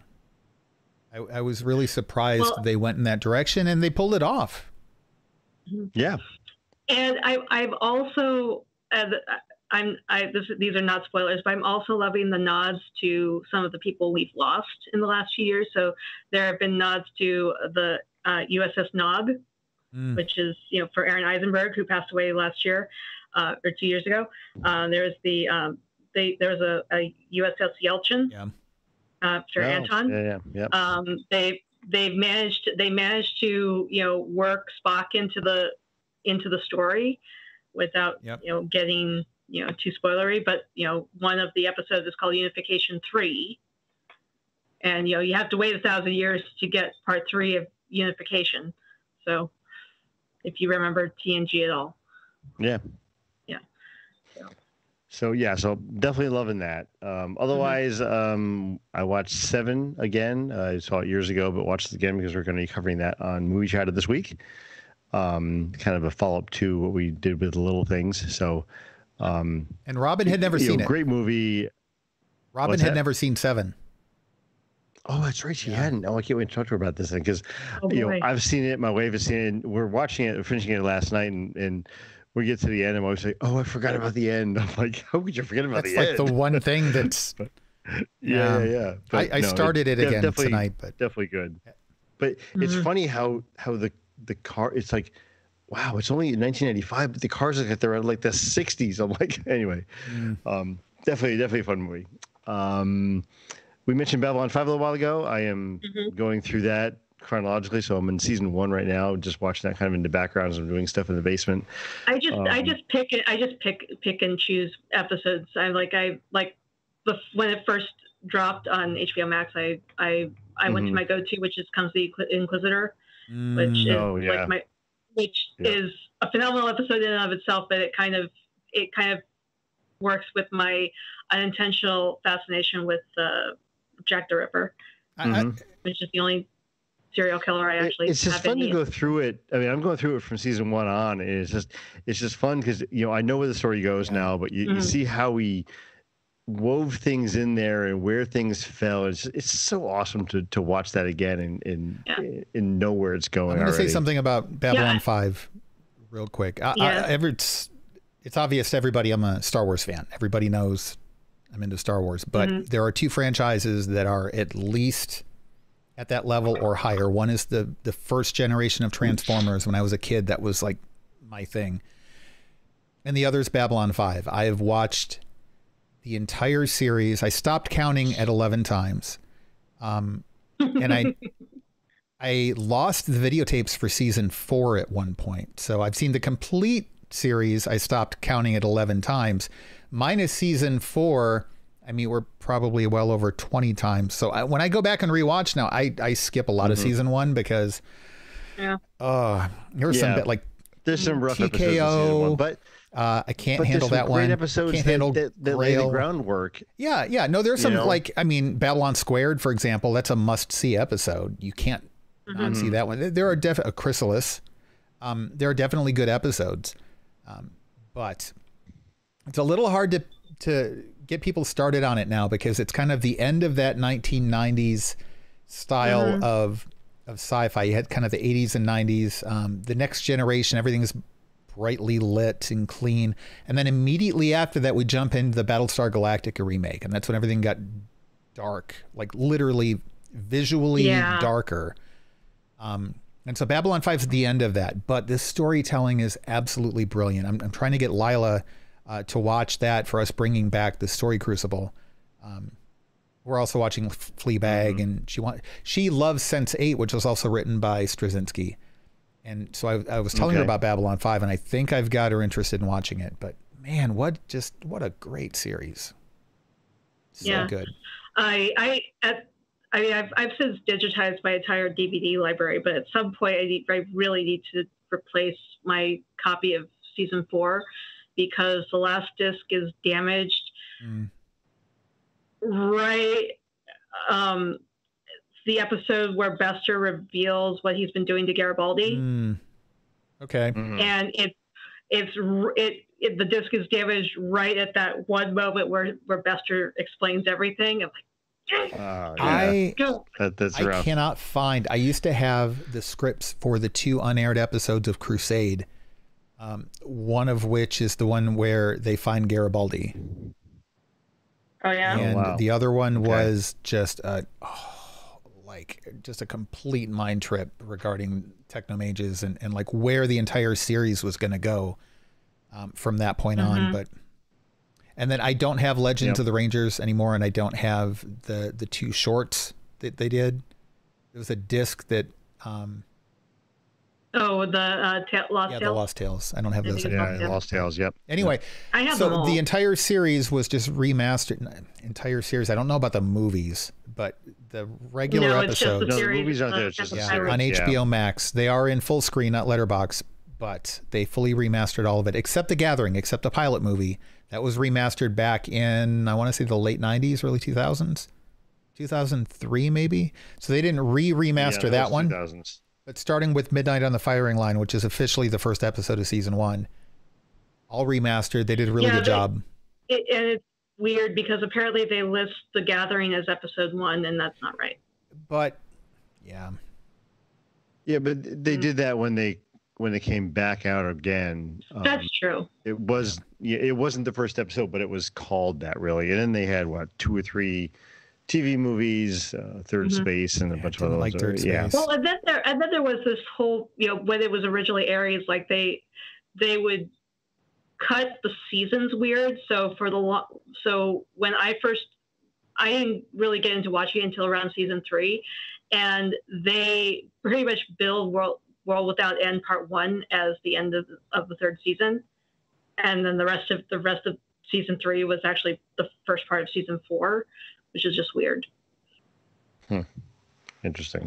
[SPEAKER 2] I was really surprised they went in that direction, and they pulled it off.
[SPEAKER 1] Yeah.
[SPEAKER 3] And I've also, these are not spoilers, but I'm also loving the nods to some of the people we've lost in the last few years. So there have been nods to the USS Nog, which is, for Aaron Eisenberg, who passed away last year or 2 years ago. There's there was a USS Yelchin.
[SPEAKER 2] Yeah.
[SPEAKER 3] Sir Anton.
[SPEAKER 1] Yeah.
[SPEAKER 3] They managed to work Spock into the story without getting too spoilery. But one of the episodes is called Unification 3, and you have to wait 1,000 years to get part 3 of Unification. So if you remember TNG at all.
[SPEAKER 1] Yeah. So definitely loving that. Otherwise, I watched Seven again. I saw it years ago, but watched it again because we're going to be covering that on Movie Chatter this week. Kind of a follow-up to what we did with Little Things. So,
[SPEAKER 2] and Robin had never seen it.
[SPEAKER 1] Great movie.
[SPEAKER 2] Robin had never seen Seven.
[SPEAKER 1] Oh, that's right. She hadn't. Oh, I can't wait to talk to her about this thing because, I've seen it. My wife has seen it. We're watching it, finishing it last night, and we get to the end. I'm always like, oh, I forgot about the end. I'm like, how could you forget about the end?
[SPEAKER 2] That's like the one thing that's.
[SPEAKER 1] yeah. But
[SPEAKER 2] I started it again tonight, but
[SPEAKER 1] definitely good. But it's funny how the car. It's like, wow, it's only 1995, but the cars are like they're like the 60s. I'm like, anyway, definitely a fun movie. We mentioned Babylon 5 a little while ago. I am going through that chronologically, so I'm in season 1 right now, just watching that kind of in the background as I'm doing stuff in the basement.
[SPEAKER 3] I just pick and choose episodes. When it first dropped on HBO Max, I went to my go-to, which comes the Inquisitor, which is a phenomenal episode in and of itself, but it kind of works with my unintentional fascination with Jack the Ripper, which is the only serial killer I actually.
[SPEAKER 1] It's just fun to go through it. I mean, I'm going through it from season 1 on, and it's just fun because I know where the story goes now, but you see how we wove things in there and where things fell. It's so awesome to watch that again and know where it's going.
[SPEAKER 2] I'm going to say something about Babylon 5 real quick. It's obvious to everybody I'm a Star Wars fan. Everybody knows I'm into Star Wars, but there are 2 franchises that are at least at that level or higher. One is the first generation of Transformers. When I was a kid, that was like my thing. And the other is Babylon 5. I have watched the entire series. I stopped counting at 11 times. And I lost the videotapes for season 4 at one point. So I've seen the complete series. I stopped counting at 11 times. Minus season 4, I mean, we're probably well over 20 times. So when I go back and rewatch now, I skip a lot of season 1 because there was some bit like
[SPEAKER 1] there's some rough episodes in season 1, but
[SPEAKER 2] I can't handle that one.
[SPEAKER 1] Great episodes
[SPEAKER 2] can't handle
[SPEAKER 1] that lay the groundwork.
[SPEAKER 2] Yeah. No, there's some Babylon Squared, for example. That's a must-see episode. You can't not see that one. There are definitely Chrysalis. There are definitely good episodes, but it's a little hard to get people started on it now because it's kind of the end of that 1990s style of sci-fi. You had kind of the 80s and 90s. The next generation, everything is brightly lit and clean. And then immediately after that, we jump into the Battlestar Galactica remake. And that's when everything got dark, like literally visually darker. And so Babylon 5 is the end of that. But this storytelling is absolutely brilliant. I'm trying to get Lila to watch that for us bringing back the Story Crucible. We're also watching Fleabag, and she loves Sense8, which was also written by Straczynski. And so I was telling her about Babylon 5, and I think I've got her interested in watching it. But man, what a great series! So good.
[SPEAKER 3] I've since digitized my entire DVD library, but at some point I really need to replace my copy of season 4 because the last disc is damaged. Right. The episode where Bester reveals what he's been doing to Garibaldi.
[SPEAKER 2] Okay.
[SPEAKER 3] And the disc is damaged right at that one moment where Bester explains everything. I'm like,
[SPEAKER 1] that's rough.
[SPEAKER 2] I cannot find. I used to have the scripts for the 2 unaired episodes of Crusade. One of which is the one where they find Garibaldi.
[SPEAKER 3] Oh yeah.
[SPEAKER 2] And the other one was just a complete mind trip regarding Technomages and like where the entire series was going to go from that point on. And then I don't have Legends of the Rangers anymore, and I don't have the 2 shorts that they did. There was a disc that
[SPEAKER 3] Lost Tales?
[SPEAKER 2] The Lost Tales. I don't have those anymore.
[SPEAKER 1] Yeah, Lost Tales, yep.
[SPEAKER 2] Anyway,
[SPEAKER 3] I have them all.
[SPEAKER 2] The entire series was just remastered. Entire series. I don't know about the movies, but the regular episodes.
[SPEAKER 1] The movies aren't there. It's just
[SPEAKER 2] on HBO Max. They are in full screen, not letterbox, but they fully remastered all of it, except The Gathering, except the pilot movie. That was remastered back in, I want to say the late 90s, early 2000s. 2003, maybe? So they didn't remaster that one.
[SPEAKER 1] 2000s.
[SPEAKER 2] But starting with Midnight on the Firing Line, which is officially the first episode of season 1, all remastered. They did a really good job.
[SPEAKER 3] And it's weird because apparently they list The Gathering as episode 1, and that's not right.
[SPEAKER 2] But yeah.
[SPEAKER 1] Yeah, but they did that when they came back out again.
[SPEAKER 3] That's true.
[SPEAKER 1] It wasn't the first episode, but it was called that, really. And then they had 2 or 3 TV movies, Third Space, and a bunch of others.
[SPEAKER 2] Like Third Space.
[SPEAKER 1] Yeah.
[SPEAKER 3] Well, and then there was this whole, when it was originally airing, like they would cut the seasons weird. So when I didn't really get into watching it until around season 3, and they pretty much billed World Without End Part 1 as the end of the 3rd season, and then the rest of season 3 was actually the first part of season 4, which is just weird.
[SPEAKER 1] Interesting.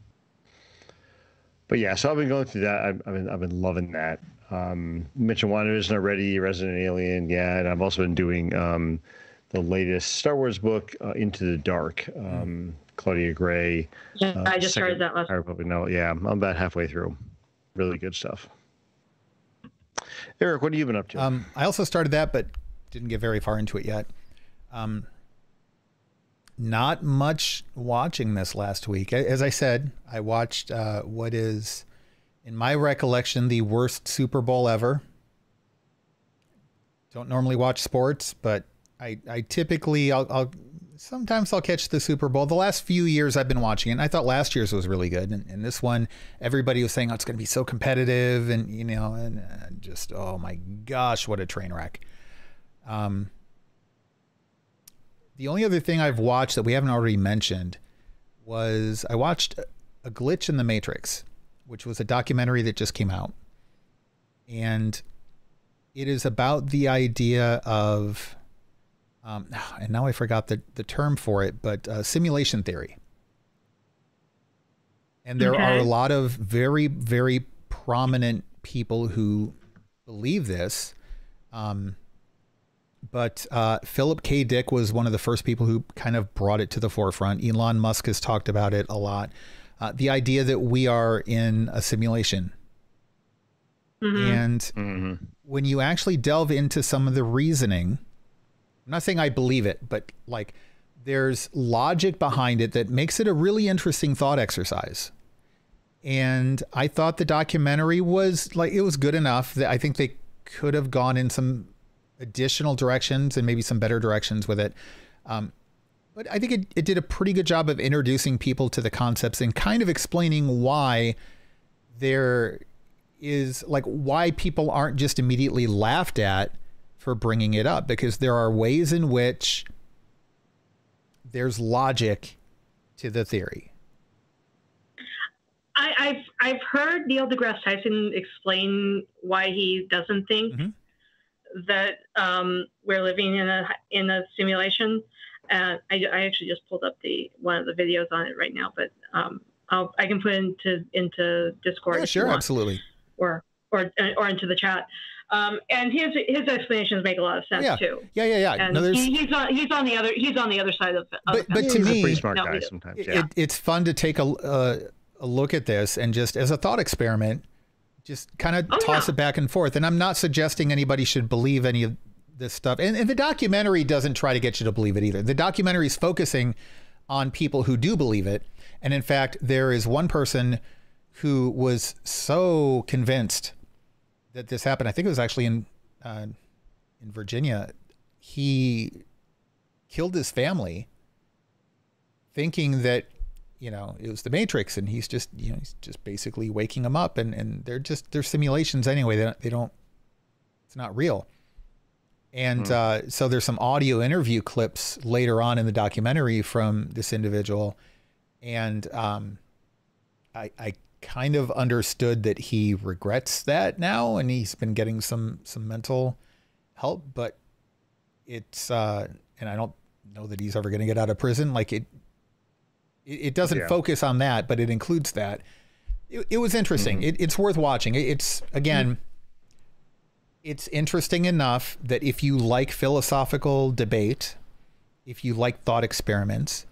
[SPEAKER 1] But yeah, so I've been going through that. I've been loving that. Mentioned WandaVision already, Resident Alien, yeah, and I've also been doing the latest Star Wars book, Into the Dark. Claudia Gray.
[SPEAKER 3] Yeah, I just started that last
[SPEAKER 1] week. No, yeah, I'm about halfway through. Really good stuff. Eric, what have you been up to?
[SPEAKER 2] I also started that, but didn't get very far into it yet. Not much watching this last week. As I said, I watched what is, in my recollection, the worst Super Bowl ever. Don't normally watch sports, but I typically, sometimes I'll catch the Super Bowl. The last few years I've been watching it, and I thought last year's was really good. And this one, everybody was saying, oh, it's going to be so competitive. And, and just, oh my gosh, what a train wreck. The only other thing I've watched that we haven't already mentioned was I watched A Glitch in the Matrix, which was a documentary that just came out. And it is about the idea of, and now I forgot the term for it, but simulation theory. And there are a lot of very, very prominent people who believe this. But Philip K. Dick was one of the first people who kind of brought it to the forefront. Elon Musk has talked about it a lot. The idea that we are in a simulation. And when you actually delve into some of the reasoning, I'm not saying I believe it, but like there's logic behind it that makes it a really interesting thought exercise. And I thought the documentary was it was good enough that I think they could have gone in some additional directions and maybe some better directions with it. But I think it did a pretty good job of introducing people to the concepts and kind of explaining why there is why people aren't just immediately laughed at for bringing it up, because there are ways in which there's logic to the theory.
[SPEAKER 3] I've heard Neil deGrasse Tyson explain why he doesn't think that we're living in a simulation. I actually just pulled up one of the videos on it right now, but I can put it into Discord.
[SPEAKER 2] Yeah, sure, absolutely.
[SPEAKER 3] Or into the chat. And his explanations make a lot of sense too.
[SPEAKER 2] Yeah.
[SPEAKER 3] And he's on the other side of.
[SPEAKER 2] But to me,
[SPEAKER 1] he's a pretty smart guy sometimes.
[SPEAKER 2] It's fun to take a look at this and just as a thought experiment, just kind of toss it back and forth. And I'm not suggesting anybody should believe any of this stuff. And the documentary doesn't try to get you to believe it either. The documentary is focusing on people who do believe it. And in fact, there is one person who was so convinced that this happened. I think it was actually in Virginia. He killed his family thinking that, it was the Matrix, and he's just basically waking them up, and they're simulations anyway. They don't, it's not real. And so there's some audio interview clips later on in the documentary from this individual. And I kind of understood that he regrets that now, and he's been getting some mental help, but it's and I don't know that he's ever going to get out of prison. It doesn't focus on that, but it includes that. It was interesting. It's worth watching. It's again, it's interesting enough that if you like philosophical debate, if you like thought experiments,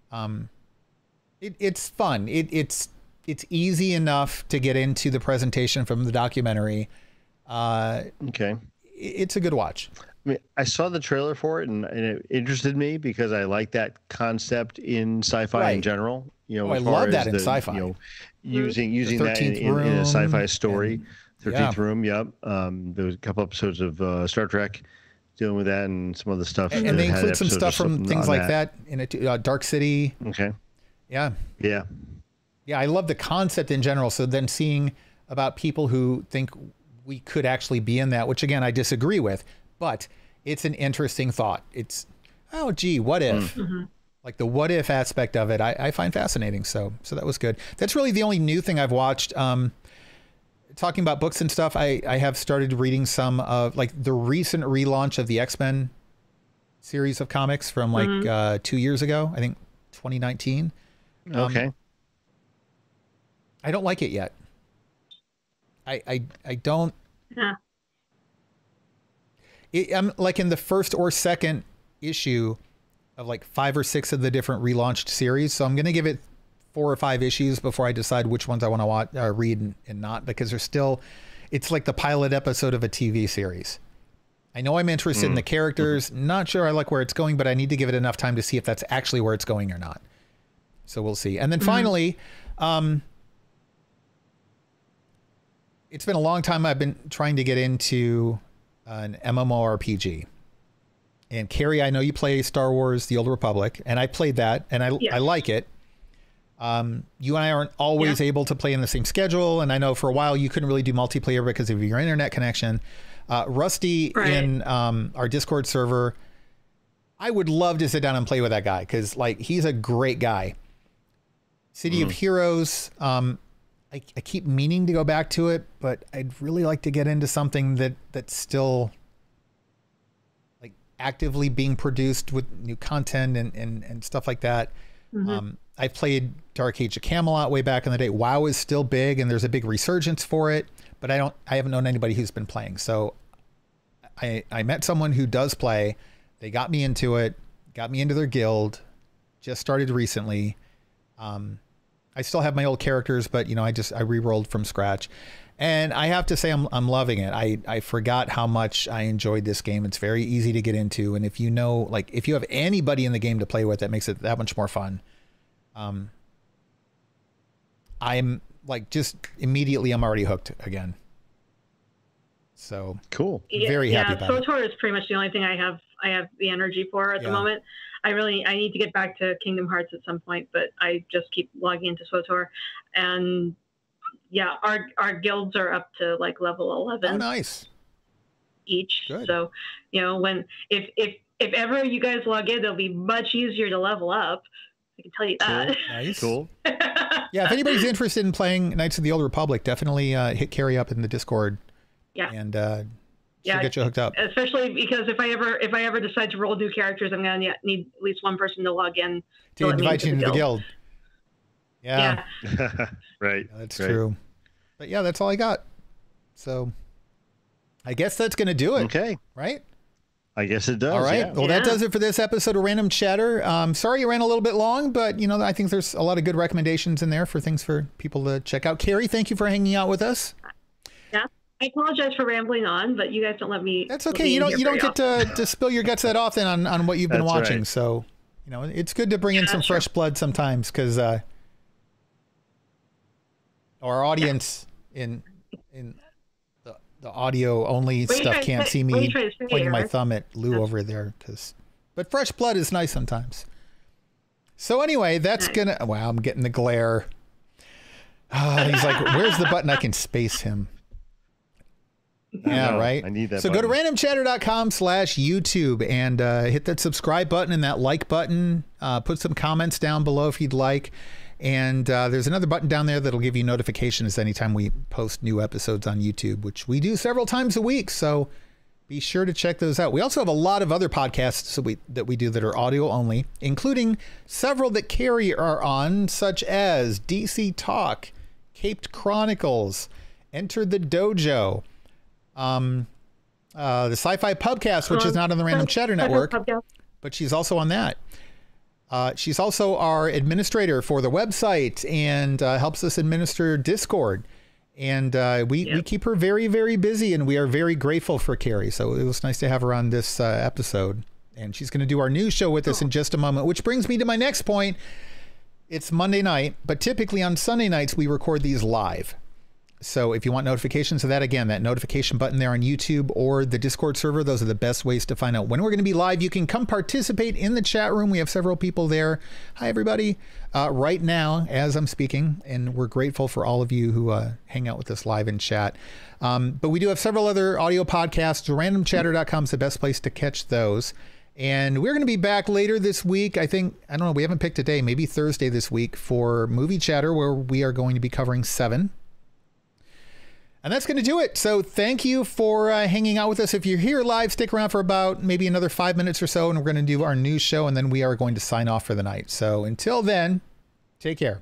[SPEAKER 2] it's fun. It's easy enough to get into the presentation from the documentary.
[SPEAKER 1] Okay.
[SPEAKER 2] It's a good watch.
[SPEAKER 1] I mean, I saw the trailer for it, and it interested me because I like that concept in sci-fi in general. You know,
[SPEAKER 2] I love that in sci-fi.
[SPEAKER 1] You know, using that in a sci-fi story. 13th Room, yep. There was a couple episodes of Star Trek dealing with that and some other stuff.
[SPEAKER 2] And they include some stuff from things like that in a Dark City.
[SPEAKER 1] Okay.
[SPEAKER 2] Yeah.
[SPEAKER 1] Yeah.
[SPEAKER 2] Yeah, I love the concept in general. So then seeing about people who think we could actually be in that, which again, I disagree with, but it's an interesting thought. It's, oh, gee, what if? Like the what if aspect of it, I find fascinating. So that was good. That's really the only new thing I've watched. Talking about books and stuff, I have started reading some of like the recent relaunch of the X-Men series of comics from like 2 years ago, I think 2019.
[SPEAKER 1] Okay.
[SPEAKER 2] I don't like it yet. I don't.
[SPEAKER 3] Yeah.
[SPEAKER 2] I'm like in the first or second issue of like 5 or 6 of the different relaunched series. So I'm going to give it 4 or 5 issues before I decide which ones I want to watch, read and not, because there's still, it's like the pilot episode of a TV series. I know I'm interested in the characters, not sure I like where it's going, but I need to give it enough time to see if that's actually where it's going or not. So we'll see. And then finally, it's been a long time I've been trying to get into an MMORPG. And Carrie, I know you play Star Wars: The Old Republic, and I played that, and I like it. You and I aren't always able to play in the same schedule, and I know for a while you couldn't really do multiplayer because of your internet connection. Rusty in our Discord server, I would love to sit down and play with that guy because like he's a great guy. City of Heroes, I keep meaning to go back to it, but I'd really like to get into something that's still like actively being produced with new content and stuff like that. I played Dark Age of Camelot way back in the day. WoW is still big and there's a big resurgence for it, but I haven't known anybody who's been playing. So I met someone who does play. They got me into it, got me into their guild, just started recently. I still have my old characters, but you know, I re-rolled from scratch, and I have to say I'm loving it. I forgot how much I enjoyed this game. It's very easy to get into, and if you know, like if you have anybody in the game to play with, that makes it that much more fun. I'm like just immediately I'm already hooked again. So
[SPEAKER 1] cool.
[SPEAKER 2] Very happy about it.
[SPEAKER 3] SWTOR is pretty much the only thing I have the energy for at the moment. I need to get back to Kingdom Hearts at some point, but I just keep logging into SWTOR, and our guilds are up to like level 11.
[SPEAKER 2] Oh, nice.
[SPEAKER 3] Each.
[SPEAKER 2] Good.
[SPEAKER 3] So, you know, if ever you guys log in, it'll be much easier to level up. I can tell you that.
[SPEAKER 1] Cool.
[SPEAKER 2] Nice.
[SPEAKER 1] Cool.
[SPEAKER 2] Yeah, if anybody's interested in playing Knights of the Old Republic, definitely hit Carrie up in the Discord. Yeah. And she'll get you hooked up.
[SPEAKER 3] Especially because if I ever decide to roll new characters, I'm gonna need at least one person to log in
[SPEAKER 2] to invite you into the guild. Yeah.
[SPEAKER 1] Right.
[SPEAKER 2] Yeah, that's true. But yeah, that's all I got. So I guess that's gonna do it.
[SPEAKER 1] Okay.
[SPEAKER 2] Right?
[SPEAKER 1] I guess it does.
[SPEAKER 2] All right.
[SPEAKER 1] Yeah.
[SPEAKER 2] Well, that does it for this episode of Random Chatter. Sorry you ran a little bit long, but you know, I think there's a lot of good recommendations in there for things for people to check out. Carrie, thank you for hanging out with us.
[SPEAKER 3] Yeah. I apologize for rambling on, but you guys don't let me.
[SPEAKER 2] That's okay. You don't get to spill your guts that often on what you've been watching. Right. So, you know, it's good to bring in some fresh blood sometimes because our audience in the audio only stuff can't see me pointing my thumb at Lou over there. But fresh blood is nice sometimes. So anyway, that's gonna. Wow, I'm getting the glare. He's like, "Where's the button I can space him?" Yeah, right.
[SPEAKER 1] I need that.
[SPEAKER 2] So go to randomchatter.com/YouTube and hit that subscribe button and that like button. Put some comments down below if you'd like. And there's another button down there that'll give you notifications anytime we post new episodes on YouTube, which we do several times a week. So be sure to check those out. We also have a lot of other podcasts that we do that are audio only, including several that Carrie are on, such as DC Talk, Caped Chronicles, Enter the Dojo, the Sci-Fi Pubcast, which is not on the Random Chatter Network, but she's also on that. She's also our administrator for the website and helps us administer Discord. And we keep her very, very busy, and we are very grateful for Carrie. So it was nice to have her on this episode. And she's going to do our news show with us in just a moment, which brings me to my next point. It's Monday night, but typically on Sunday nights, we record these live. So if you want notifications of that, again, that notification button there on YouTube or the Discord server, those are the best ways to find out when we're going to be live. You can come participate in the chat room. We have several people there. Hi, everybody. Right now, as I'm speaking, and we're grateful for all of you who hang out with us live in chat. But we do have several other audio podcasts. Randomchatter.com is the best place to catch those. And we're going to be back later this week. I don't know, we haven't picked a day, maybe Thursday this week for Movie Chatter, where we are going to be covering 7. And that's going to do it. So thank you for hanging out with us. If you're here live, stick around for about maybe another 5 minutes or so, and we're going to do our news show, and then we are going to sign off for the night. So until then, take care.